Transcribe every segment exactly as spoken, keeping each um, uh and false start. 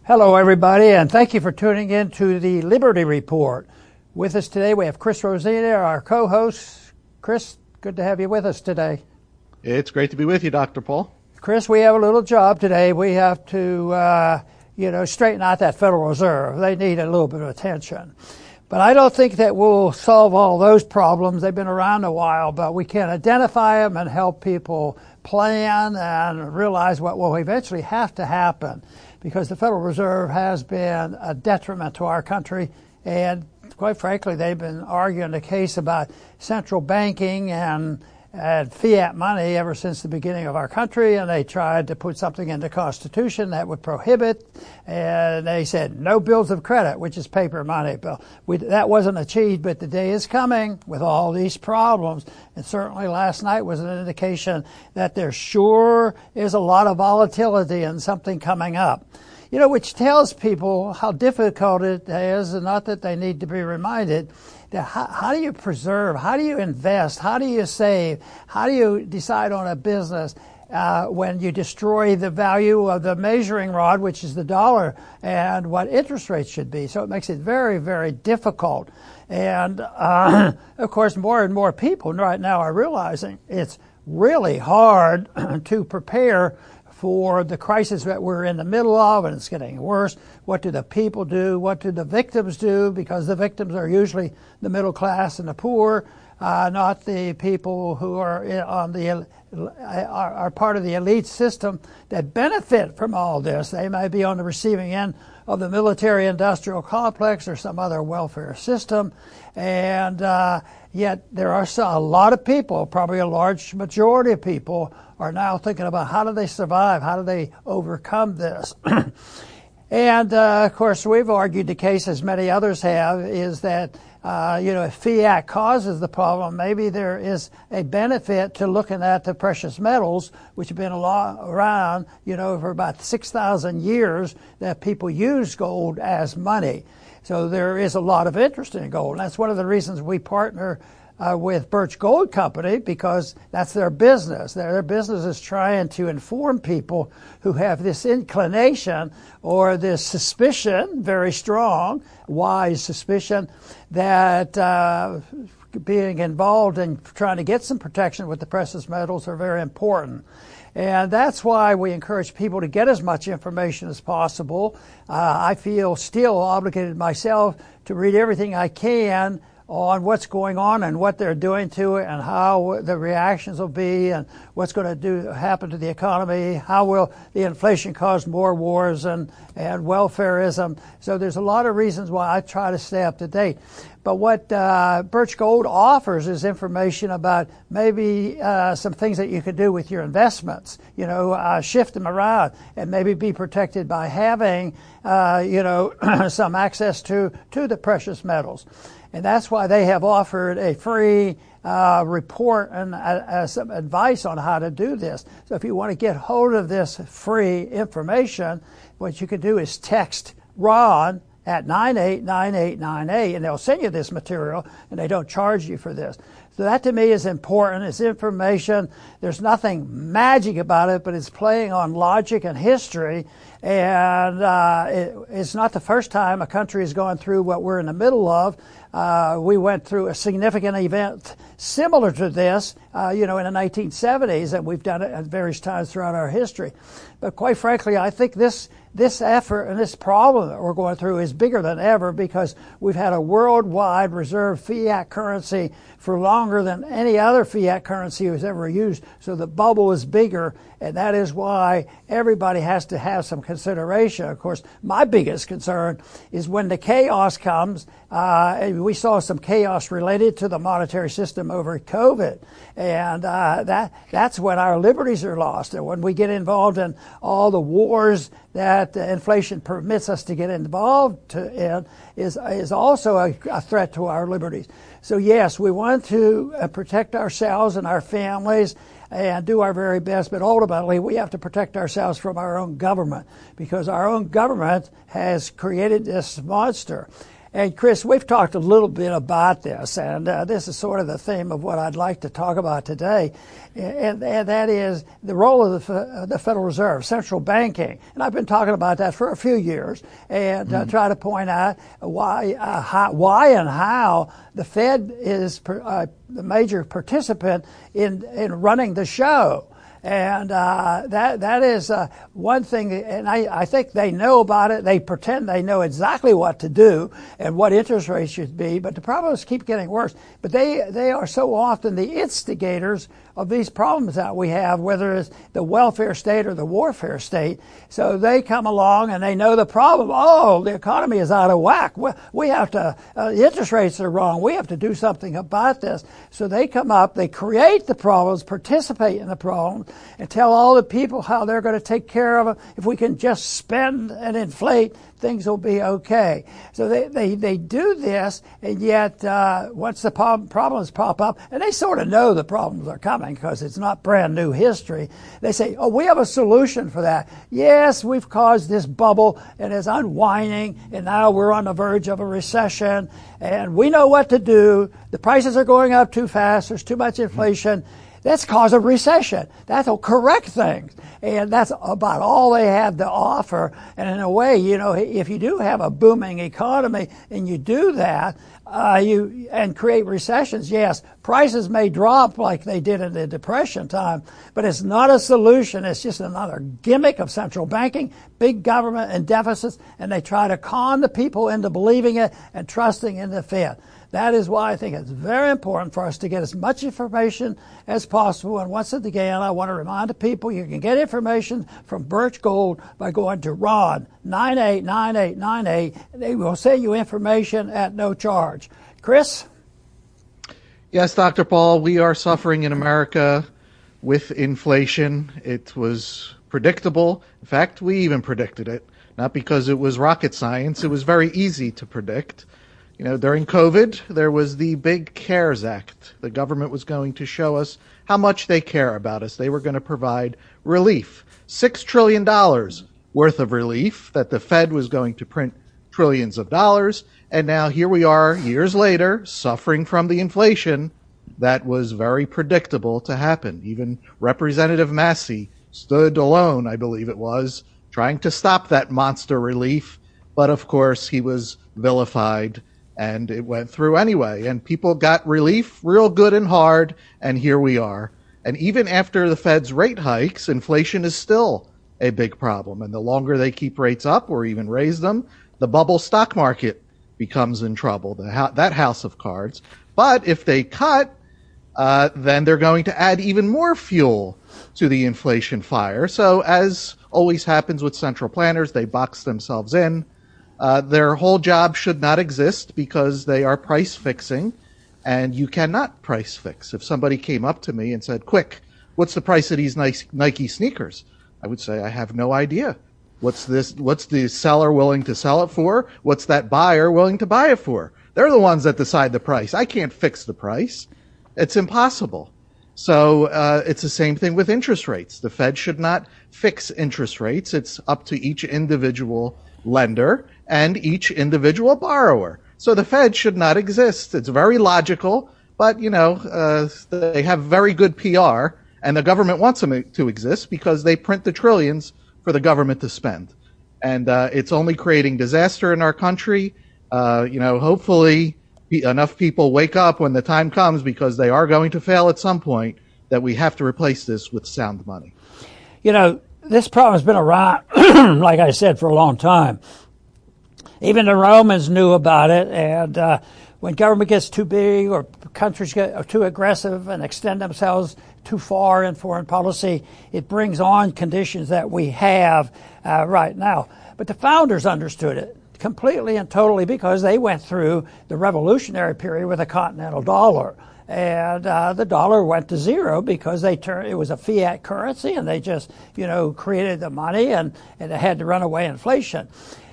Hello, everybody, and thank you for tuning in to the Liberty Report. With us today, we have Chris Rosina, our co-host. Chris, good to have you with us today. It's great to be with you, Doctor Paul. Chris, we have a little job today. We have to, uh, you know, straighten out that Federal Reserve. They need a little bit of attention. But I don't think that we'll solve all those problems. They've been around a while, but we can identify them and help people plan and realize what will eventually have to happen, because the Federal Reserve has been a detriment to our country, and quite frankly, they've been arguing the case about central banking and, and fiat money ever since the beginning of our country, and they tried to put something in the Constitution that would prohibit, and they said no bills of credit, which is paper money. But we, that wasn't achieved, but the day is coming with all these problems, and certainly last night was an indication that there sure is a lot of volatility and something coming up. You know, which tells people how difficult it is, and not that they need to be reminded, that how, how do you preserve, how do you invest, how do you save, how do you decide on a business uh, when you destroy the value of the measuring rod, which is the dollar, and what interest rates should be. So it makes it very, very difficult. And, uh, of course, more and more people right now are realizing it's really hard to prepare for the crisis that we're in the middle of, and it's getting worse. What do the people do? What do the victims do? Because the victims are usually the middle class and the poor, uh, not the people who are on the are, are part of the elite system that benefit from all this. They may be on the receiving end of the military-industrial complex or some other welfare system, and uh, yet there are a lot of people, probably a large majority of people, are now thinking about how do they survive, how do they overcome this. And, uh, of course, we've argued the case, as many others have, is that, uh, you know, if fiat causes the problem, maybe there is a benefit to looking at the precious metals, which have been a lot around, you know, for about six thousand years, that people use gold as money. So there is a lot of interest in gold. And that's one of the reasons we partner Uh, with Birch Gold Company, because that's their business. Their, their business is trying to inform people who have this inclination or this suspicion, very strong, wise suspicion, that uh, being involved in trying to get some protection with the precious metals are very important. And that's why we encourage people to get as much information as possible. Uh, I feel still obligated myself to read everything I can on what's going on and what they're doing to it and how the reactions will be and what's going to do happen to the economy, how will the inflation cause more wars and, and welfareism. So there's a lot of reasons why I try to stay up to date. But what uh, Birch Gold offers is information about maybe uh, some things that you can do with your investments, you know, uh, shift them around and maybe be protected by having, uh, you know, some access to, to the precious metals. And that's why they have offered a free uh, report and uh, uh, some advice on how to do this. So if you want to get hold of this free information, what you can do is text Ron at nine eight nine eight nine eight, and they'll send you this material, and they don't charge you for this. So that to me is important. It's information. There's nothing magic about it, but it's playing on logic and history. And uh, it, it's not the first time a country has gone through what we're in the middle of. Uh, we went through a significant event similar to this, uh, you know, in the nineteen seventies, and we've done it at various times throughout our history. But quite frankly, I think this this effort and this problem that we're going through is bigger than ever, because we've had a worldwide reserve fiat currency for longer than any other fiat currency was ever used. So the bubble is bigger, and that is why everybody has to have some consideration. Of course, my biggest concern is when the chaos comes. Uh, we saw some chaos related to the monetary system over COVID, and uh, that that's when our liberties are lost. And when we get involved in all the wars that uh, inflation permits us to get involved to, in, is is also a, a threat to our liberties. So yes, we want to uh, protect ourselves and our families and do our very best, but ultimately we have to protect ourselves from our own government, because our own government has created this monster. And Chris, we've talked a little bit about this, and uh, this is sort of the theme of what I'd like to talk about today, and, and that is the role of the, uh, the Federal Reserve, central banking. And I've been talking about that for a few years, and mm-hmm. uh, try to point out why, uh, how, why and how the Fed is per, uh, the major participant in in running the show. And uh, that that is uh, one thing, and I, I think they know about it. They pretend they know exactly what to do and what interest rates should be, but the problems keep getting worse. But they they are so often the instigators of these problems that we have, whether it's the welfare state or the warfare state. So they come along and they know the problem. Oh, the economy is out of whack. We, we have to, uh, the interest rates are wrong. We have to do something about this. So they come up, they create the problems, participate in the problems, and tell all the people how they're going to take care of them. If we can just spend and inflate, things will be okay. So they, they, they do this, and yet uh, once the problem, problems pop up, and they sort of know the problems are coming because it's not brand new history, they say, oh, we have a solution for that. Yes, we've caused this bubble, and it's unwinding, and now we're on the verge of a recession, and we know what to do. The prices are going up too fast. There's too much inflation. That's cause a recession. That'll correct things. And that's about all they have to offer. And in a way, you know, if you do have a booming economy and you do that, uh, you, and create recessions, yes, prices may drop like they did in the Depression time, but it's not a solution. It's just another gimmick of central banking, big government and deficits, and they try to con the people into believing it and trusting in the Fed. That is why I think it's very important for us to get as much information as possible. And once again, I want to remind the people you can get information from Birch Gold by going to Ron nine eight nine eight nine eight. They will send you information at no charge. Chris? Yes, Doctor Paul, we are suffering in America with inflation. It was predictable. In fact, we even predicted it, not because it was rocket science. It was very easy to predict. You know, during COVID, there was the big CARES Act. The government was going to show us how much they care about us. They were going to provide relief, six trillion dollars worth of relief, that the Fed was going to print trillions of dollars. And now here we are, years later, suffering from the inflation that was very predictable to happen. Even Representative Massey stood alone, I believe it was, trying to stop that monster relief. But of course, he was vilified. And it went through anyway, and people got relief real good and hard, and here we are. And even after the Fed's rate hikes, inflation is still a big problem. And the longer they keep rates up or even raise them, the bubble stock market becomes in trouble, the, that house of cards. But if they cut, uh, then they're going to add even more fuel to the inflation fire. So as always happens with central planners, they box themselves in. Uh, their whole job should not exist because they are price fixing, and you cannot price fix. If somebody came up to me and said, quick, what's the price of these nice Nike sneakers? I would say, I have no idea. What's this? What's the seller willing to sell it for? What's that buyer willing to buy it for? They're the ones that decide the price. I can't fix the price. It's impossible. So uh, it's the same thing with interest rates. The Fed should not fix interest rates. It's up to each individual lender and each individual borrower. So the Fed should not exist. It's very logical, but, you know, uh, they have very good P R, and the government wants them to exist because they print the trillions for the government to spend. And uh, it's only creating disaster in our country. Uh, you know, hopefully enough people wake up when the time comes, because they are going to fail at some point, that we have to replace this with sound money. You know, this problem has been around, like I said, for a long time. Even the Romans knew about it, and uh, when government gets too big or countries get too aggressive and extend themselves too far in foreign policy, it brings on conditions that we have uh, right now. But the founders understood it completely and totally because they went through the revolutionary period with a continental dollar. And uh, the dollar went to zero because they turned, it was a fiat currency, and they just, you know, created the money, and, and it had to run away inflation.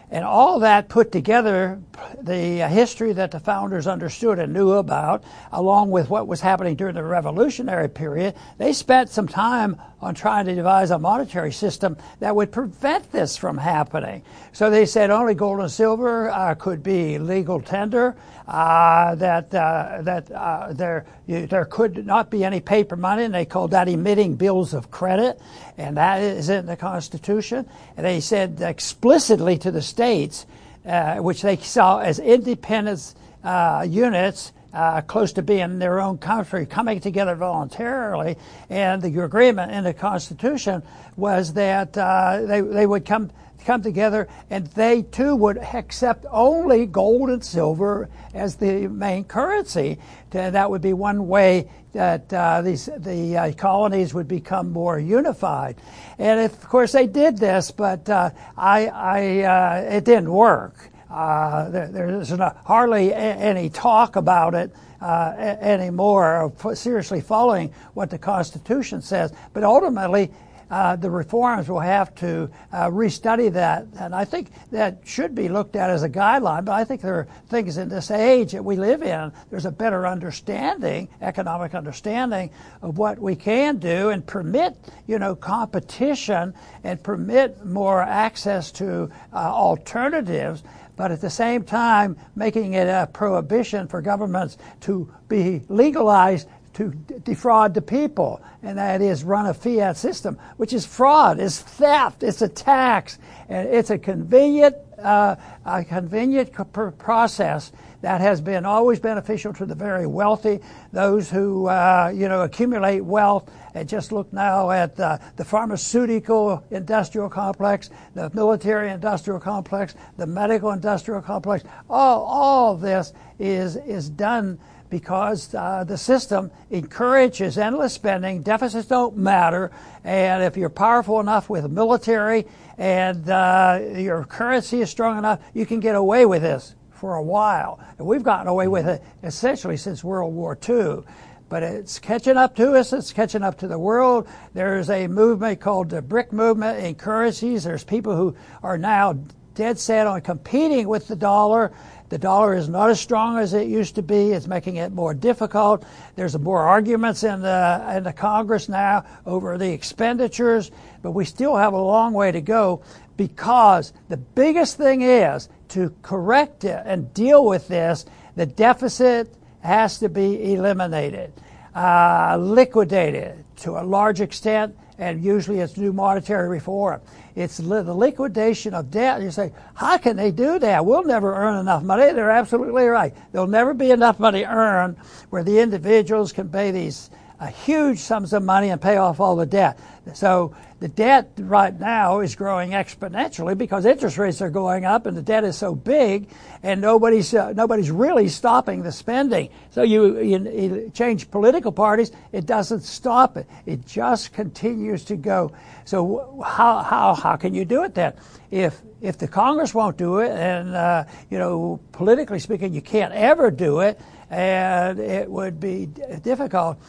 And all that put together, the history that the founders understood and knew about, along with what was happening during the revolutionary period, they spent some time on trying to devise a monetary system that would prevent this from happening. So they said only gold and silver uh, could be legal tender, uh, that uh, that uh, there you, there could not be any paper money, and they called that emitting bills of credit, and that is in the Constitution. And they said explicitly to the states, uh, which they saw as independent uh, units, Uh, close to being their own country, coming together voluntarily, and the agreement in the Constitution was that uh, they they would come come together, and they too would accept only gold and silver as the main currency. And that would be one way that uh, these the uh, colonies would become more unified. And if, of course they did this, but uh, I, I uh, it didn't work. Uh, there, there's not, hardly a, any talk about it uh, a, anymore, of seriously following what the Constitution says. But ultimately, uh, the reforms will have to uh, restudy that. And I think that should be looked at as a guideline. But I think there are things in this age that we live in, there's a better understanding, economic understanding of what we can do and permit, you know, competition and permit more access to uh, alternatives. But at the same time, making it a prohibition for governments to be legalized to defraud the people, and that is run a fiat system, which is fraud, it's theft, it's a tax, and it's a convenient, uh, a convenient process that has been always beneficial to the very wealthy, those who uh, you know accumulate wealth. And just look now at uh, the pharmaceutical industrial complex, the military industrial complex, the medical industrial complex. All, all of this is is done because uh, the system encourages endless spending. Deficits don't matter, and if you're powerful enough with the military and uh, your currency is strong enough, you can get away with this for a while. And we've gotten away with it essentially since World War Two. But it's catching up to us. It's catching up to the world. There's a movement called the BRIC movement in currencies. There's people who are now dead set on competing with the dollar. The dollar is not as strong as it used to be. It's making it more difficult. There's more arguments in the in the Congress now over the expenditures, but we still have a long way to go, because the biggest thing is to correct it and deal with this. The deficit has to be eliminated, uh, liquidated to a large extent, and usually it's new monetary reform. It's li- the liquidation of debt. You say, how can they do that? We'll never earn enough money. They're absolutely right. There'll never be enough money earned where the individuals can pay these uh, huge sums of money and pay off all the debt. So the debt right now is growing exponentially because interest rates are going up and the debt is so big, and nobody's uh, nobody's really stopping the spending. So you, you, you change political parties, it doesn't stop it. It just continues to go. So how how how can you do it then? If if the Congress won't do it, and uh, you know, politically speaking, you can't ever do it, and it would be difficult.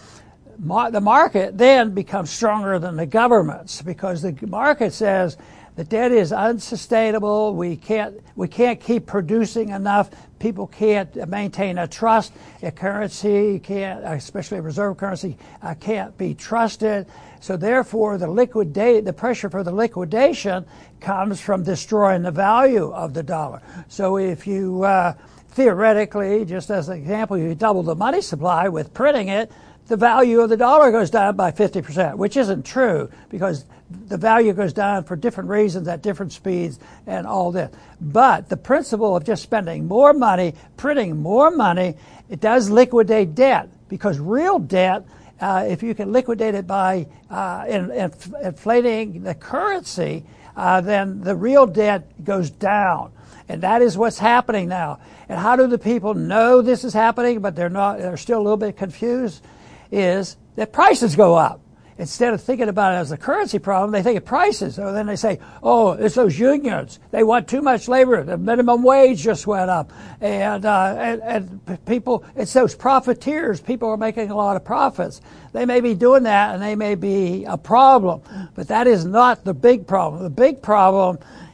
The market then becomes stronger than the governments, because the market says the debt is unsustainable. We can't we can't keep producing enough. People can't maintain a trust. A currency can't, especially a reserve currency, uh, can't be trusted. So therefore, the liquidate the pressure for the liquidation comes from destroying the value of the dollar. So if you uh, theoretically, just as an example, you double the money supply with printing it, the value of the dollar goes down by fifty percent, which isn't true, because the value goes down for different reasons at different speeds and all this. But the principle of just spending more money, printing more money, it does liquidate debt, because real debt, uh, if you can liquidate it by uh, in, in, inflating the currency, uh, then the real debt goes down. And that is what's happening now. And how do the people know this is happening, but they're not, they're still a little bit confused? Is that prices go up. Instead of thinking about it as a currency problem, they think of prices. So then they say, oh, it's those unions. They want too much labor. The minimum wage just went up. And, uh, and, and people, it's those profiteers. People are making a lot of profits. They may be doing that, and they may be a problem. But that is not the big problem. The big problem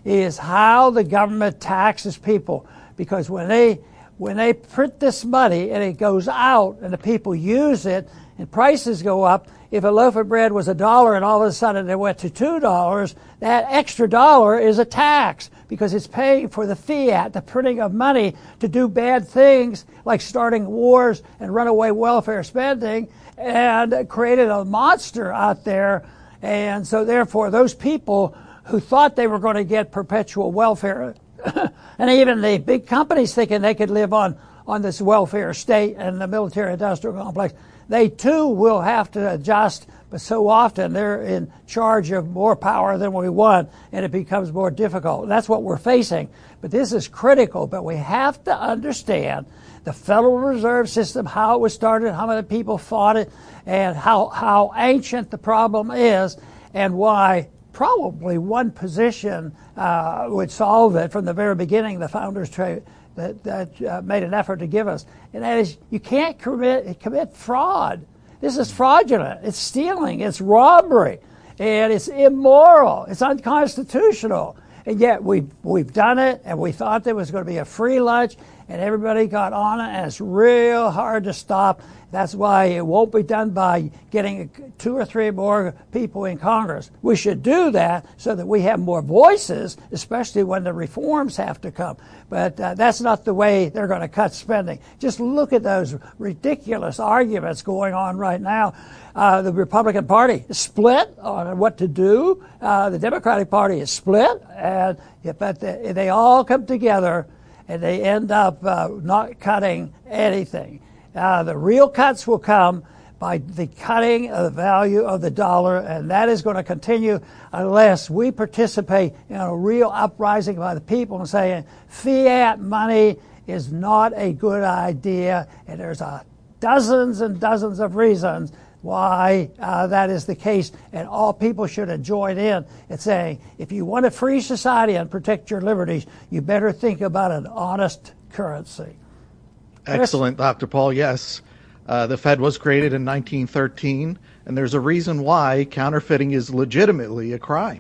is how the government taxes people. Because when they when they print this money and it goes out and the people use it and prices go up, if a loaf of bread was a dollar and all of a sudden it went to two dollars, that extra dollar is a tax because it's paying for the fiat, the printing of money to do bad things like starting wars and runaway welfare spending, and created a monster out there. And so therefore those people who thought they were going to get perpetual welfare, and even the big companies thinking they could live on, on this welfare state and the military-industrial complex, they too will have to adjust, but so often they're in charge of more power than we want, and it becomes more difficult. That's what we're facing. But this is critical, but we have to understand the Federal Reserve System, how it was started, how many people fought it, and how, how ancient the problem is, and why probably one position uh, would solve it from the very beginning. The founders tra- that, that uh, made an effort to give us, and that is you can't commit commit fraud. This is fraudulent. It's stealing. It's robbery, and it's immoral. It's unconstitutional. And yet we've we've done it, and we thought there was going to be a free lunch, and everybody got on it, and it's real hard to stop. That's why it won't be done by getting two or three more people in Congress. We should do that so that we have more voices, especially when the reforms have to come. But uh, that's not the way they're going to cut spending. Just look at those ridiculous arguments going on right now. Uh, the Republican Party is split on what to do. Uh, the Democratic Party is split, and but they, they all come together, and they end up uh, not cutting anything. Uh, the real cuts will come by the cutting of the value of the dollar, and that is going to continue unless we participate in a real uprising by the people and saying fiat money is not a good idea, and there's a dozens and dozens of reasons why uh, that is the case, and all people should have joined in and saying, if you want a free society and protect your liberties, you better think about an honest currency. Excellent, Doctor Paul. Yes, uh, the Fed was created in nineteen thirteen, and there's a reason why counterfeiting is legitimately a crime,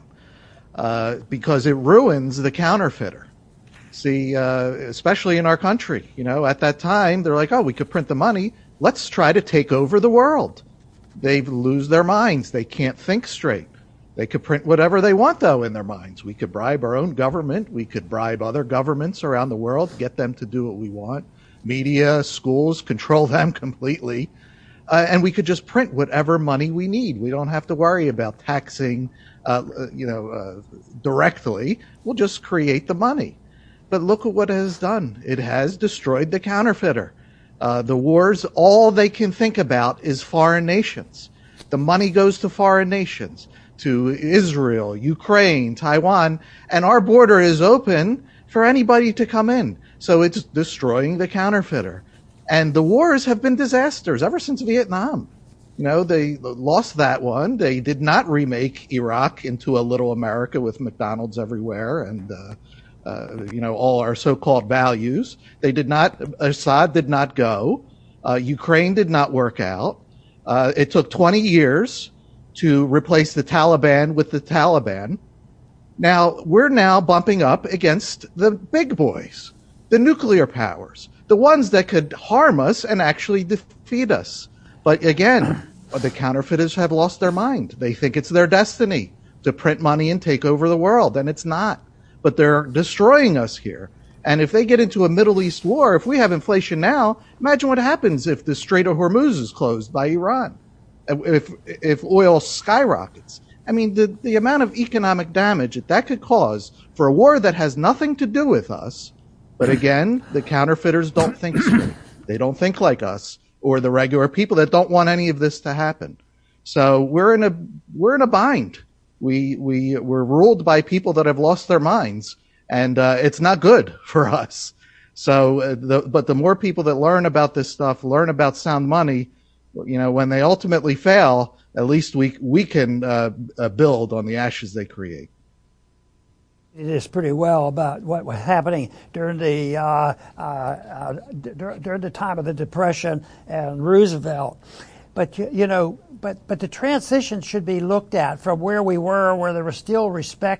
uh, because it ruins the counterfeiter. See, uh, especially in our country, you know, at that time, they're like, oh, we could print the money. Let's try to take over the world. They lose their minds. They can't think straight. They could print whatever they want, though, in their minds. We could bribe our own government. We could bribe other governments around the world, get them to do what we want. Media, schools, control them completely. Uh, and we could just print whatever money we need. We don't have to worry about taxing, uh, you know, uh, directly. We'll just create the money. But look at what it has done. It has destroyed the counterfeiter. Uh, the wars, all they can think about is foreign nations. The money goes to foreign nations, to Israel, Ukraine, Taiwan, and our border is open for anybody to come in. So it's destroying the counterfeiter. And the wars have been disasters ever since Vietnam. You know, they lost that one. They did not remake Iraq into a little America with McDonald's everywhere and, uh, uh, you know, all our so-called values. They did not, Assad did not go. Uh, Ukraine did not work out. Uh, it took twenty years to replace the Taliban with the Taliban. Now, we're now bumping up against the big boys. The nuclear powers, the ones that could harm us and actually defeat us. But again, the counterfeiters have lost their mind. They think it's their destiny to print money and take over the world, and it's not. But they're destroying us here. And if they get into a Middle East war, if we have inflation now, imagine what happens if the Strait of Hormuz is closed by Iran, if if oil skyrockets. I mean, the, the amount of economic damage that that could cause for a war that has nothing to do with us. But again, the counterfeiters don't think straight. They don't think like us or the regular people that don't want any of this to happen. So we're in a we're in a bind. We we we're ruled by people that have lost their minds, and uh, it's not good for us. So, uh, the, but the more people that learn about this stuff, learn about sound money, you know, when they ultimately fail, at least we we can uh, uh, build on the ashes they create. It is pretty well about what was happening during the uh, uh, uh, d- during the time of the Depression and Roosevelt. But you, you know, but but the transition should be looked at from where we were, where there was still respect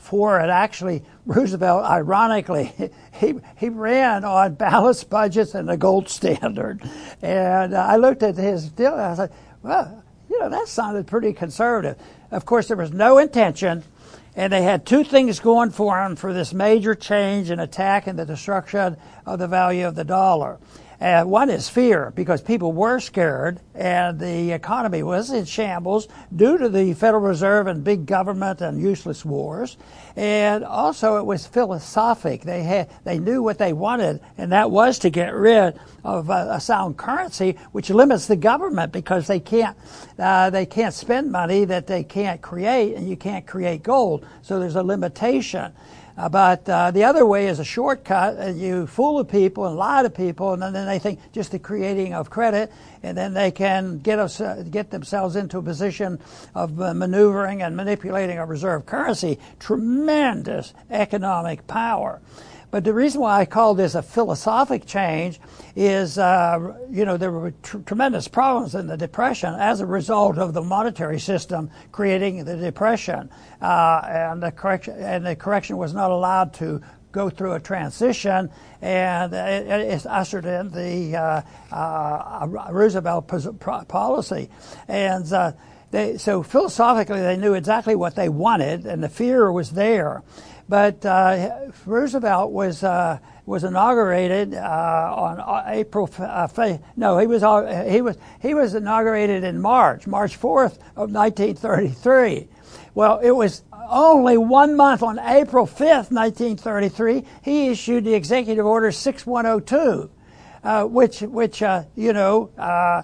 for it. Actually, Roosevelt, ironically, he he ran on balanced budgets and the gold standard. And uh, I looked at his deal and I was like, well, you know, that sounded pretty conservative. Of course, there was no intention, and they had two things going for them for this major change and attack and the destruction of the value of the dollar. Uh, one is fear, because people were scared and the economy was in shambles due to the Federal Reserve and big government and useless wars. And also it was philosophic. They had, they knew what they wanted, and that was to get rid of a, a sound currency, which limits the government because they can't, uh, they can't spend money that they can't create, and you can't create gold. So there's a limitation. Uh, but uh, the other way is a shortcut, and you fool the people and lie to people, and then, then they think just the creating of credit, and then they can get us, uh, get themselves into a position of uh, maneuvering and manipulating a reserve currency. Tremendous economic power. But the reason why I call this a philosophic change is, uh, you know, there were tr- tremendous problems in the Depression as a result of the monetary system creating the Depression, uh, and the correction and the correction was not allowed to go through a transition, and it, it ushered in the uh, uh, Roosevelt policy, and uh, they, so philosophically they knew exactly what they wanted, and the fear was there. But uh, Roosevelt was uh, was inaugurated uh, on April. Uh, no, he was he was he was inaugurated in March, March fourth of nineteen thirty-three. Well, it was only one month, on April fifth, nineteen thirty-three, he issued the Executive Order six one oh two, uh, which which uh, you know. Uh,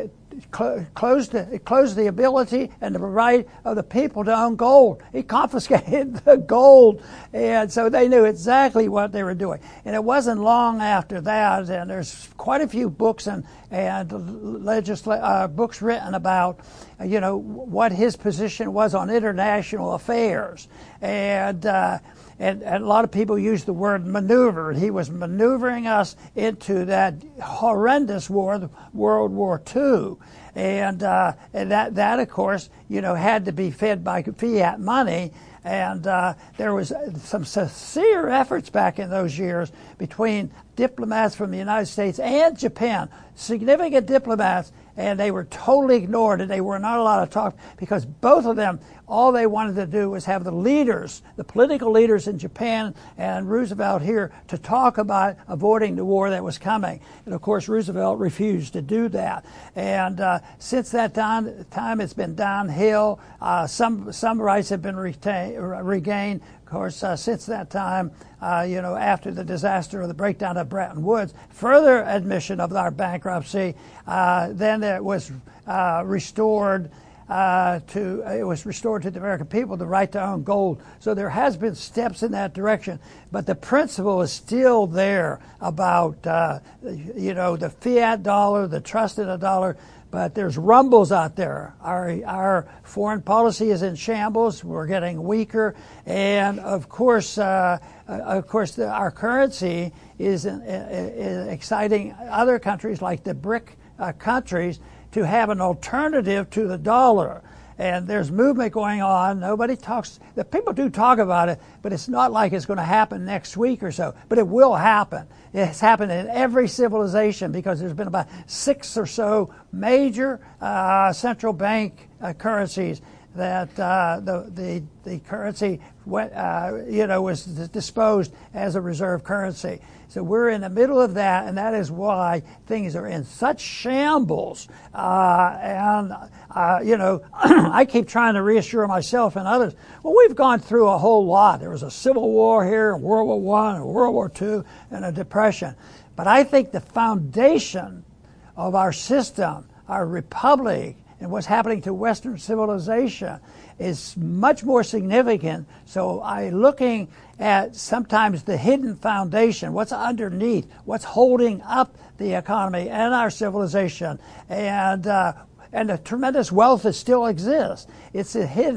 Closed the, closed the ability and the right of the people to own gold. He confiscated the gold, and so they knew exactly what they were doing. And it wasn't long after that, and there's quite a few books and and legisla- uh, books written about, you know, what his position was on international affairs, and. Uh, And, and a lot of people use the word maneuver. He was maneuvering us into that horrendous war, World War Two. And, uh, and that, that, of course, you know, had to be fed by fiat money. And uh, there was some sincere efforts back in those years between diplomats from the United States and Japan, significant diplomats, and they were totally ignored, and they were not allowed to talk because both of them, all they wanted to do was have the leaders, the political leaders in Japan and Roosevelt here, to talk about avoiding the war that was coming. And of course, Roosevelt refused to do that. And uh, since that time, time, it's been downhill. Uh, some some rights have been retain, regained. Of course, uh, since that time, uh, you know, after the disaster of the breakdown of Bretton Woods, further admission of our bankruptcy, uh, then it was uh, restored uh, to it was restored to the American people the right to own gold. So there has been steps in that direction, but the principle is still there about uh, you know, the fiat dollar, the trust in a dollar. But there's rumbles out there. Our our foreign policy is in shambles. We're getting weaker, and of course, uh, of course, the, our currency is, in, is exciting other countries like the BRIC uh, countries to have an alternative to the dollar. And there's movement going on. Nobody talks. The people do talk about it, but it's not like it's going to happen next week or so. But it will happen. It's happened in every civilization because there's been about six or so major uh, central bank uh, currencies that uh, the, the the currency went, uh, you know, was disposed as a reserve currency. So we're in the middle of that, and that is why things are in such shambles. Uh, and uh, you know, I keep trying to reassure myself and others. Well, we've gone through a whole lot. There was a civil war here, World War One, and World War Two, and a depression. But I think the foundation of our system, our republic, and what's happening to Western civilization is much more significant. So I'm looking at sometimes the hidden foundation, what's underneath, what's holding up the economy and our civilization, and uh, and the tremendous wealth that still exists. It's hidden.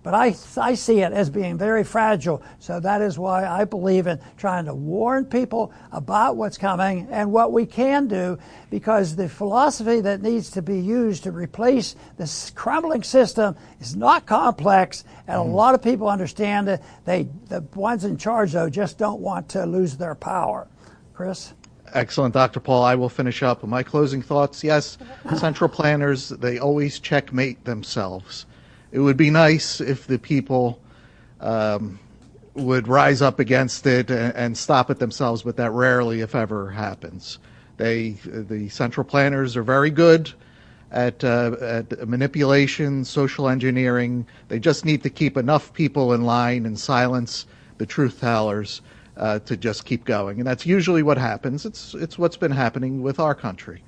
But I, I see it as being very fragile. So that is why I believe in trying to warn people about what's coming and what we can do, because the philosophy that needs to be used to replace this crumbling system is not complex, and mm. a lot of people understand it. They, the ones in charge, though, just don't want to lose their power. Chris? Excellent, Doctor Paul. I will finish up with my closing thoughts. Yes, central planners, they always checkmate themselves. It would be nice if the people um, would rise up against it and, and stop it themselves, but that rarely, if ever, happens. They, the central planners are very good at, uh, at manipulation, social engineering. They just need to keep enough people in line and silence the truth tellers Uh, to just keep going, and that's usually what happens. It's it's what's been happening with our country.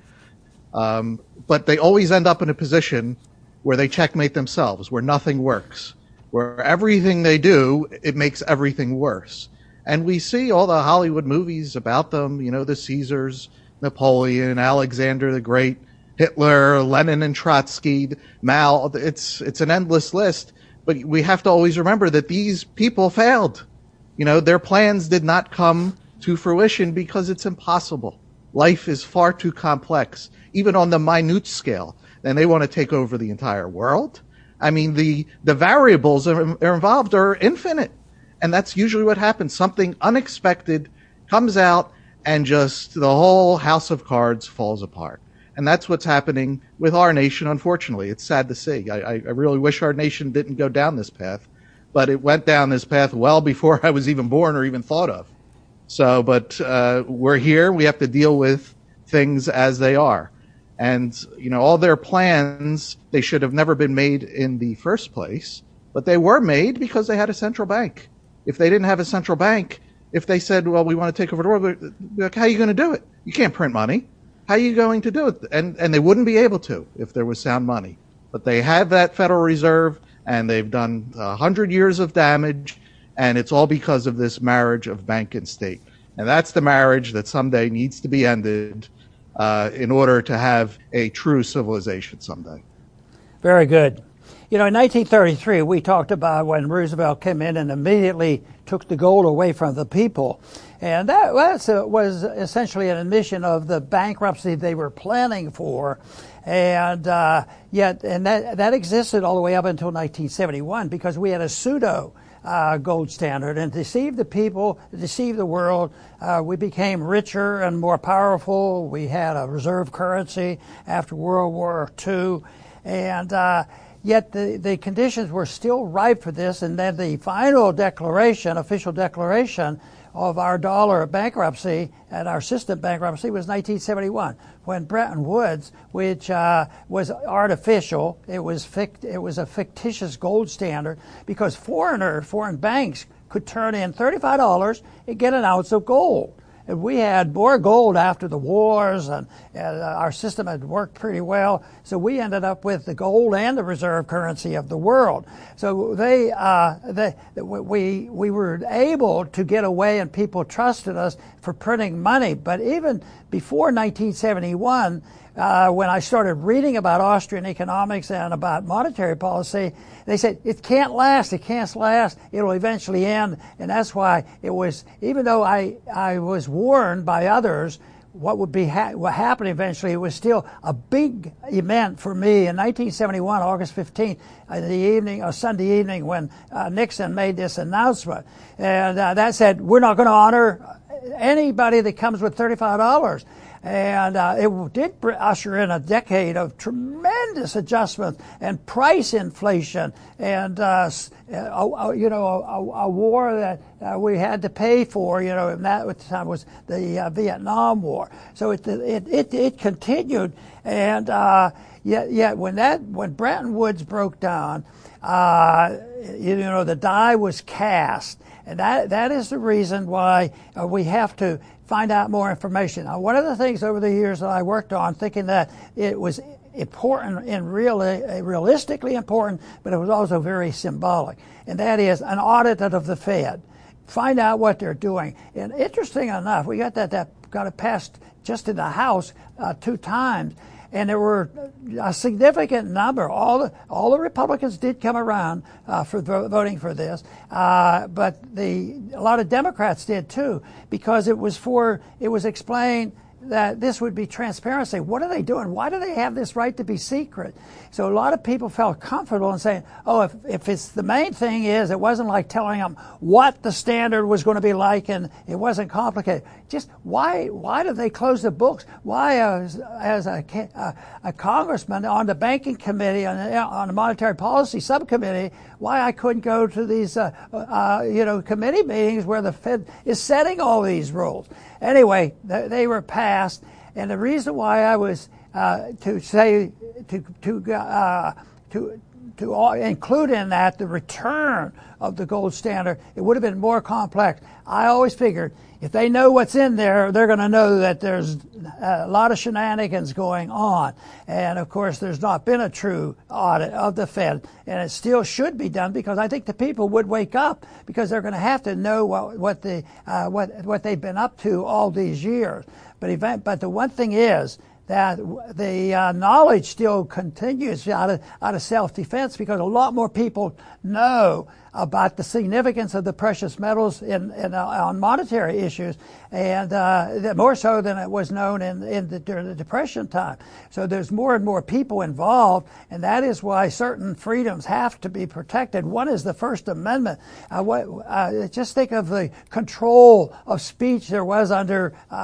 Um, but they always end up in a position where they checkmate themselves, where nothing works, where everything they do, it makes everything worse. And we see all the Hollywood movies about them, you know, the Caesars, Napoleon, Alexander the Great, Hitler, Lenin and Trotsky, Mao. It's it's an endless list, but we have to always remember that these people failed. You know, their plans did not come to fruition because it's impossible. Life is far too complex, even on the minute scale. And they want to take over the entire world. I mean, the, the variables are, are involved are infinite. And that's usually what happens. Something unexpected comes out and just the whole house of cards falls apart. And that's what's happening with our nation, unfortunately. It's sad to see. I, I really wish our nation didn't go down this path. But it went down this path well before I was even born or even thought of. So, but uh, we're here. We have to deal with things as they are. And, you know, all their plans, they should have never been made in the first place. But they were made because they had a central bank. If they didn't have a central bank, if they said, well, we want to take over the world, like, how are you going to do it? You can't print money. How are you going to do it? And, and they wouldn't be able to if there was sound money. But they have that Federal Reserve, and they've done a hundred years of damage, and it's all because of this marriage of bank and state. And that's the marriage that someday needs to be ended uh, in order to have a true civilization someday. Very good. You know, in nineteen thirty-three, we talked about when Roosevelt came in and immediately took the gold away from the people. And that that's a, was essentially an admission of the bankruptcy they were planning for. And uh, yet, and that, that existed all the way up until nineteen seventy-one, because we had a pseudo uh, gold standard and deceived the people, deceived the world. Uh, we became richer and more powerful. We had a reserve currency after World War Two. And uh, yet the, the conditions were still ripe for this. And then the final declaration, official declaration of our dollar bankruptcy and our system bankruptcy was nineteen seventy-one, when Bretton Woods, which uh, was artificial, it was fict- it was a fictitious gold standard, because foreigners, foreign banks could turn in thirty-five dollars and get an ounce of gold. And we had more gold after the wars, and, and uh, our system had worked pretty well. So we ended up with the gold and the reserve currency of the world. So they, uh, they, we, we were able to get away, and people trusted us for printing money. But even before nineteen seventy-one, uh, when I started reading about Austrian economics and about monetary policy, they said, it can't last, it can't last, it'll eventually end. And that's why it was, even though I, I was warned by others what would be ha- what happened eventually, it was still a big event for me in nineteen seventy-one, August fifteenth, in the evening, or Sunday evening, when uh, Nixon made this announcement. And uh, that said, we're not going to honor anybody that comes with thirty-five dollars. And uh, it did usher in a decade of tremendous adjustment and price inflation, and uh, a, you know a, a war that uh, we had to pay for. You know, and that at the time was the uh, Vietnam War. So it it it, it continued, and uh, yet yet when that when Bretton Woods broke down, uh, you know the die was cast, and that that is the reason why uh, we have to find out more information. Now, one of the things over the years that I worked on, thinking that it was important and really, realistically important, but it was also very symbolic, and that is an audit of the Fed. Find out what they're doing. And interesting enough, we got that, that got it passed just in the House uh, two times, and there were a significant number. All the all the Republicans did come around uh, for vo- voting for this, uh, but the a lot of Democrats did too, because it was for it was explained that this would be transparency. What are they doing? Why do they have this right to be secret? So a lot of people felt comfortable in saying, oh, if, if it's the main thing is, it wasn't like telling them what the standard was going to be like, and it wasn't complicated. Just why why did they close the books? Why, as, as a, a, a congressman on the banking committee, on the, on the monetary policy subcommittee, why I couldn't go to these uh, uh, you know committee meetings where the Fed is setting all these rules? Anyway, they, they were passed, and the reason why I was uh, to say to to uh, to to all, include in that the return of the gold standard, it would have been more complex. I always figured if they know what's in there, they're going to know that there's a lot of shenanigans going on. And of course, there's not been a true audit of the Fed, and it still should be done, because I think the people would wake up, because they're going to have to know what what the uh, what what they've been up to all these years. But event, but the one thing is that the uh, knowledge still continues out of out of self-defense, because a lot more people know about the significance of the precious metals in, in uh, on monetary issues, and uh, more so than it was known in, in the, during the Depression time. So there's more and more people involved, and that is why certain freedoms have to be protected. One is the First Amendment. Uh, what, uh, just think of the control of speech there was under uh,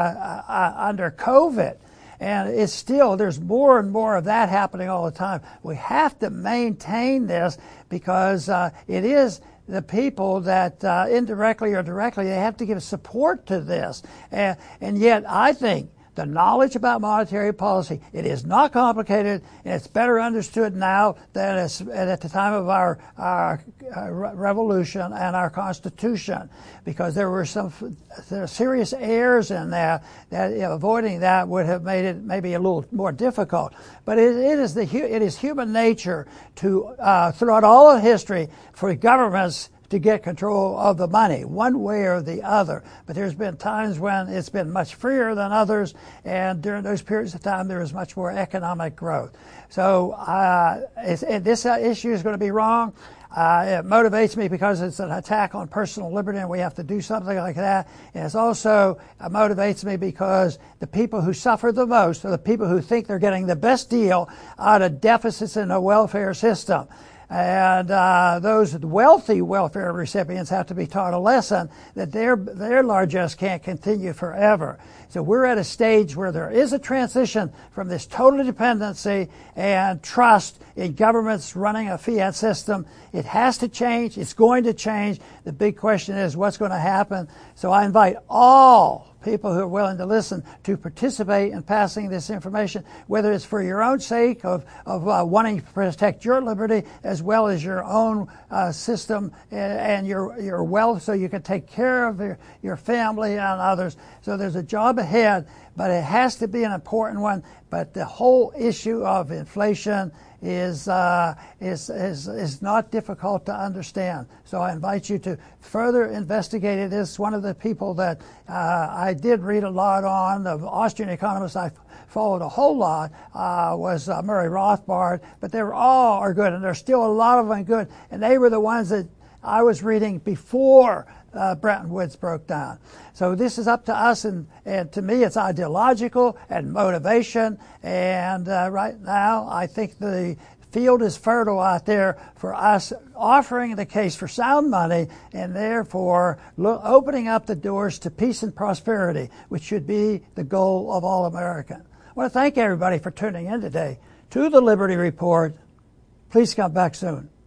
uh, under COVID. And it's still, there's more and more of that happening all the time. We have to maintain this, because uh, it is the people that uh, indirectly or directly, they have to give support to this. And, and yet I think the knowledge about monetary policy, it is not complicated, and it's better understood now than it's at the time of our, our uh, revolution and our Constitution, because there were some there are serious errors in that, that you know, avoiding that would have made it maybe a little more difficult. But it, it is the it is human nature to uh, throughout all of history for governments to get control of the money, one way or the other. But there's been times when it's been much freer than others, and during those periods of time there was much more economic growth. So uh, it's, and this issue is going to be wrong. Uh, it motivates me because it's an attack on personal liberty, and we have to do something like that. And it also uh, motivates me because the people who suffer the most are the people who think they're getting the best deal out of deficits in the welfare system. And uh, those wealthy welfare recipients have to be taught a lesson that their their largesse can't continue forever. So we're at a stage where there is a transition from this total dependency and trust in governments running a fiat system. It has to change. It's going to change. The big question is what's going to happen. So I invite all people who are willing to listen to participate in passing this information, whether it's for your own sake of, of uh, wanting to protect your liberty as well as your own uh, system and, and your your wealth, so you can take care of your, your family and others. So there's a job ahead, but it has to be an important one. But the whole issue of inflation is uh, is is is not difficult to understand. So I invite you to further investigate this. One of the people that uh, I did read a lot on, the Austrian economists I followed a whole lot, uh, was uh, Murray Rothbard. But they were all are good, and there's still a lot of them good. And they were the ones that I was reading before Uh, Bretton Woods broke down. So this is up to us, and, and to me it's ideological and motivation, and uh, right now I think the field is fertile out there for us offering the case for sound money, and therefore lo- opening up the doors to peace and prosperity, which should be the goal of all Americans. I want to thank everybody for tuning in today to the Liberty Report. Please come back soon.